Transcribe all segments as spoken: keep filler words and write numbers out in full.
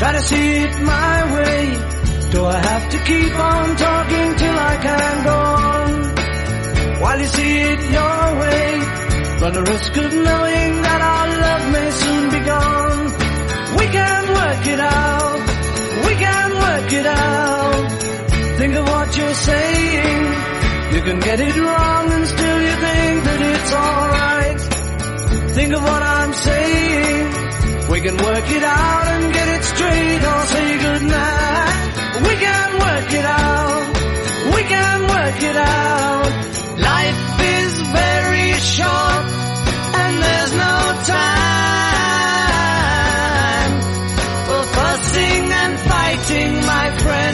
Try to see it my way. Do I have to keep on talking till I can go on? While you see it your way, run the risk of knowing that our love may soon be gone. We can work it out, we can work it out. Think of what you're saying. You can get it wrong and still you think that it's alright. Think of what I'm saying. We can work it out and get it straight or say goodnight. We can work it out, we can work it out. Life is very short and there's no time for fussing and fighting, my friend.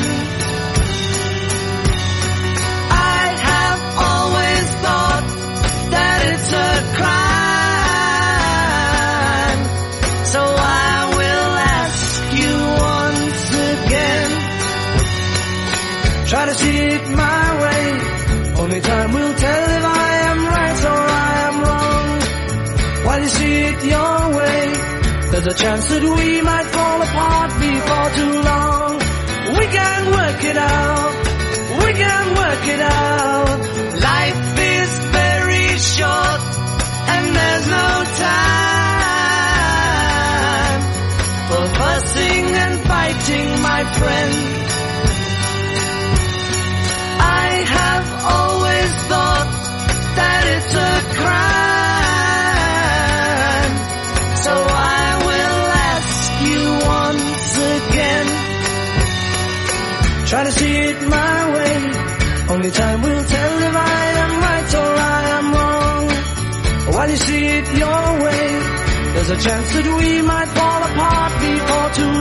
I have always thought that it's a crime, so I will ask you once again. Try to see it my way. Only time will tell if I am right or I am wrong. While you see it your way, there's a chance that we might fall apart before too long. We can work it out, we can work it out. Life is very short and there's no time for fussing and fighting, my friend. I have always thought that it's a crime, so I will ask you once again. Try to see it my way. Only time will tell if I am right or I am wrong. While you see it your way, there's a chance that we might fall apart before too